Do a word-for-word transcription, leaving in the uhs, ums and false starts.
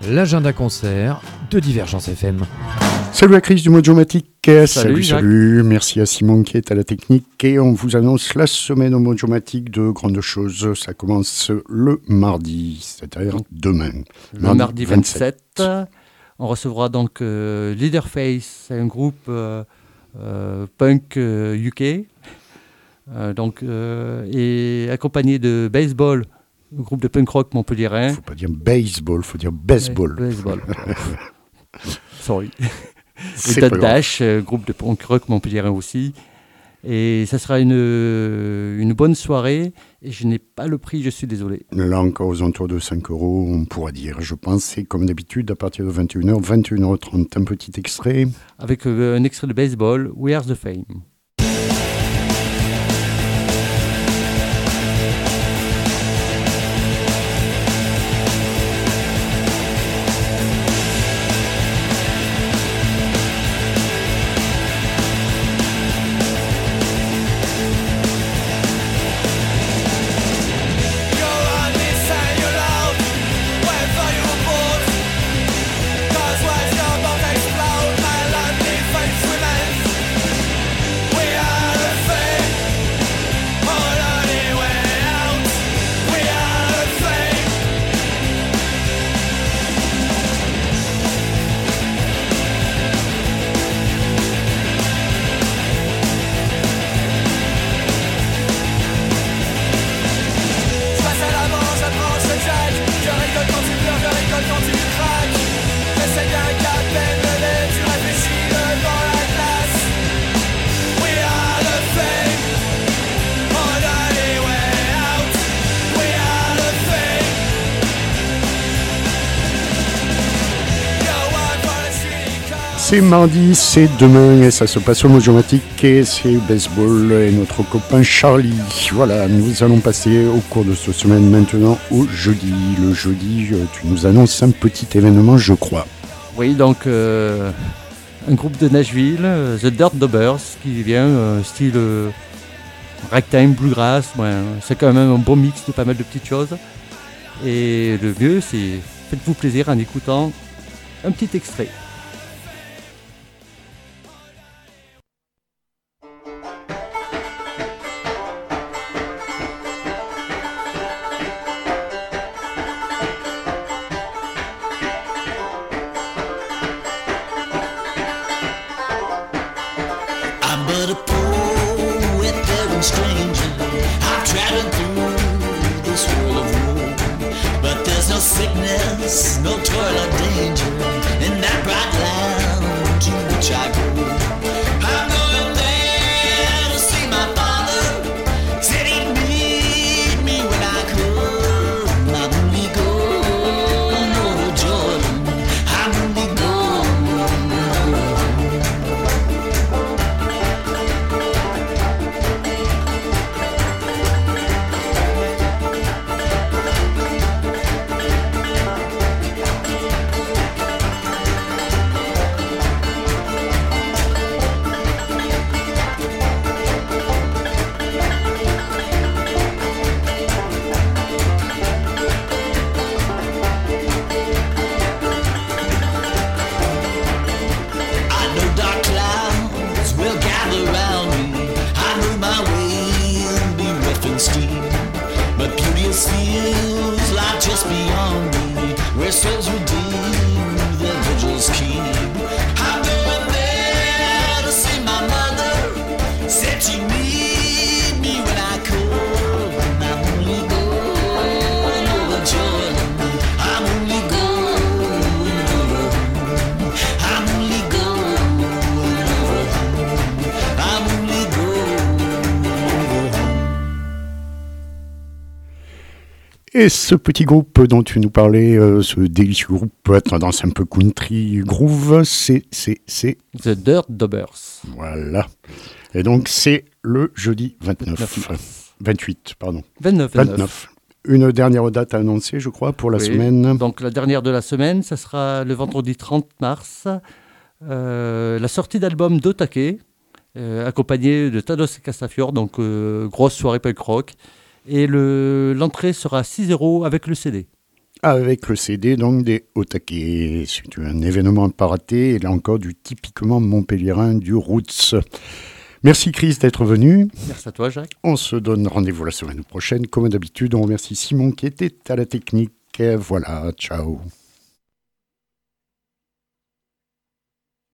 l'agenda concert de Divergence F M. Salut à Chris du Mojomatic. Salut, salut, salut. Merci à Simon qui est à la technique. Et on vous annonce la semaine au Mojomatic de grandes choses. Ça commence le mardi, c'est-à-dire demain. Le mardi, mardi vingt-sept. vingt-sept. On recevra donc euh, Leatherface, c'est un groupe euh, euh, punk euh, U K. Euh, donc, euh, et accompagné de Baseball, un groupe de punk rock montpelliérain. Il ne faut pas dire baseball, il faut dire baseball. Baseball. Sorry. Et Dot Dash, euh, groupe de punk rock montpelliérain aussi. Et ça sera une, une bonne soirée. Et je n'ai pas le prix, je suis désolé. Là encore aux alentours de cinq euros, on pourra dire. Je pense c'est comme d'habitude à partir de vingt et une heures, vingt et une heures trente. Un petit extrait. Avec euh, un extrait de Baseball, Where's the Fame? C'est mardi, c'est demain et ça se passe au Mojomatic et c'est baseball et notre copain Charlie. Voilà, nous allons passer au cours de cette semaine maintenant au jeudi. Le jeudi, tu nous annonces un petit événement, je crois. Oui, donc euh, un groupe de Nashville, The Dirt Daubers, qui vient euh, style euh, ragtime, bluegrass. Ouais, c'est quand même un bon mix de pas mal de petites choses. Et le mieux, c'est faites-vous plaisir en écoutant un petit extrait. Et ce petit groupe dont tu nous parlais, euh, ce délicieux groupe à tendance un peu country groove, c'est, c'est, c'est... The Dirt Daubers. Voilà. Et donc c'est le jeudi vingt-neuf. vingt-huit, pardon. vingt-neuf. vingt-neuf. Une dernière date à annoncer, je crois, pour la oui. semaine. Donc la dernière de la semaine, ça sera le vendredi trente mars. Euh, la sortie d'album d'Otake, euh, accompagné de Thanos et Castafiore, donc euh, grosse soirée punk rock. Et le, l'entrée sera six euros avec le C D. avec le C D donc des Otake. C'est un événement à pas rater, et là encore du typiquement montpelliérain, du roots. Merci Chris d'être venu. Merci à toi Jacques. On se donne rendez-vous la semaine prochaine. Comme d'habitude, on remercie Simon qui était à la technique. Voilà, ciao.